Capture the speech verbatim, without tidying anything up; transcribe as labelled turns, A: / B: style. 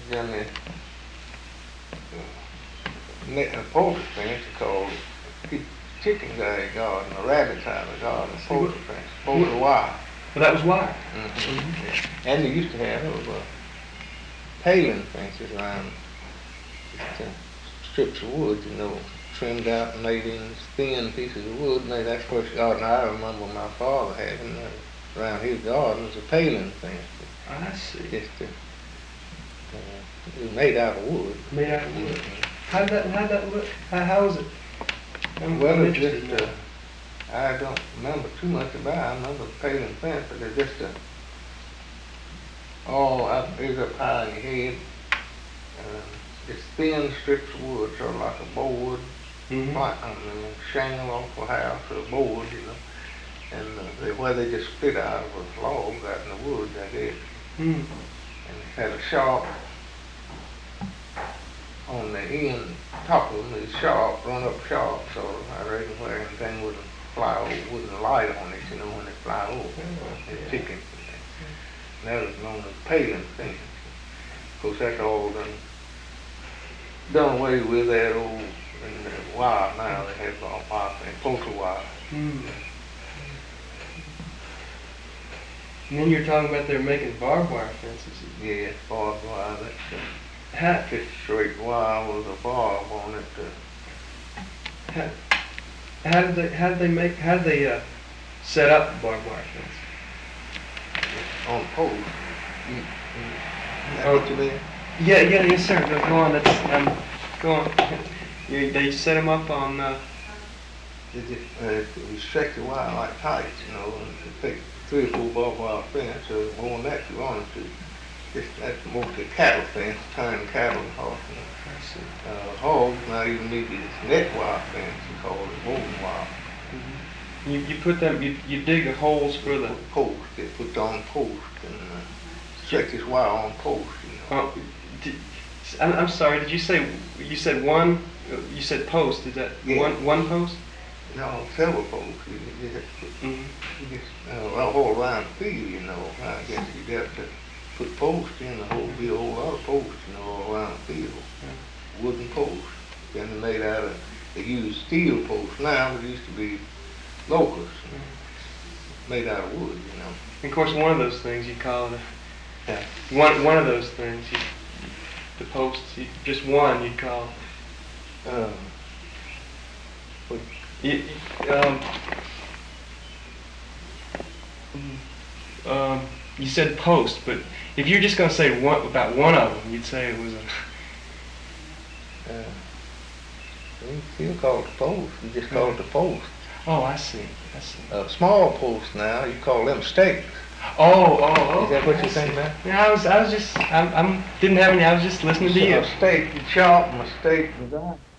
A: done the, the net and poultry fence called keep chickens out of the garden, or rabbits out of the garden, poultry fence, poultry wire.
B: Well, that was wire.
A: Mm-hmm. Mm-hmm. And they used to have those uh, paling fences around just, uh, strips of wood, you know, trimmed out and made in thin pieces of wood. And they, that's the first garden I remember my father having uh, around his garden was a paling fence.
B: I see.
A: Just uh, uh, it was made out of wood.
B: Made out of wood.
A: Mm-hmm.
B: How did that? How did that look? How, how was it? I'm,
A: well,
B: I'm
A: it's
B: interested
A: just,
B: now.
A: uh, I don't remember too much about it. I remember the paling fence, but it's just a, all up, is up high in your head. Uh, it's thin strips of wood, sort of like a board,
B: Mm-hmm.
A: like, I mean, shingle off a house or a board, you know. And uh, they, where they just split out of a log out in the woods, I guess.
B: Mm.
A: And it had a sharp on the end, top of them is sharp, run up sharp, so I reckon where anything wouldn't fly over, wouldn't light on it, you know, when they fly over, the chickens. And that was known as paling fence. Of course, that's all done, done away with that old and the wire now. They have all wire fence, poultry wire.
B: Mm. And then you're talking about they're making barbed wire fences.
A: Yeah, barbed wire, that's uh,
B: How,
A: just straight wire with a barb on it. Uh,
B: how, how did they? How did they make? How did they uh, set up the barbed wire fence?
A: on poles. Mm, mm. Is that what you mean?
B: Yeah, yeah, yes, sir. Go, go on. That's um, go on. You, they set them up on. Uh,
A: They just, uh, restrict the wire like tights, you know, and you take three or four barbed wire fence, or more than that you wanted to. Just, that's mostly cattle fence, tying cattle and horses.
B: I see.
A: Uh, hogs now even need this net wire fence, you call it woven wire.
B: Mm-hmm. You you put them. You you dig the holes for the.
A: Post, they put on post and uh, stretch this wire on post, you know.
B: Uh, did, I'm, I'm sorry. Did you say you said one? You said post. Is that
A: Yeah.
B: one one post?
A: No, several posts. You, you just put,
B: Mm-hmm.
A: you just uh, all around the field, you know. I guess you got to put posts in the whole, be a whole lot of posts, you know, all around the field.
B: Yeah.
A: Wooden posts. Then they made out of, they use steel posts now, but it used to be locusts, made out of wood, you know.
B: And of course, one of those things you call the
A: Yeah.
B: one one of those things. You, the posts. You, just one you'd call.
A: Um, but
B: You, you, um, um, you said post, but if you're just going to say one, about one of them, you'd say it was a.
A: uh, you still call it the post. You just call it the post.
B: Oh, I see. I see.
A: Uh, small posts now, you call them stakes.
B: Oh, oh, oh.
A: Is that what
B: I
A: you're
B: see.
A: saying now?
B: Yeah, I was, I was just, I'm, I'm, didn't have any. I was just listening to
A: So
B: you.
A: a stake, you chop them, a stake, and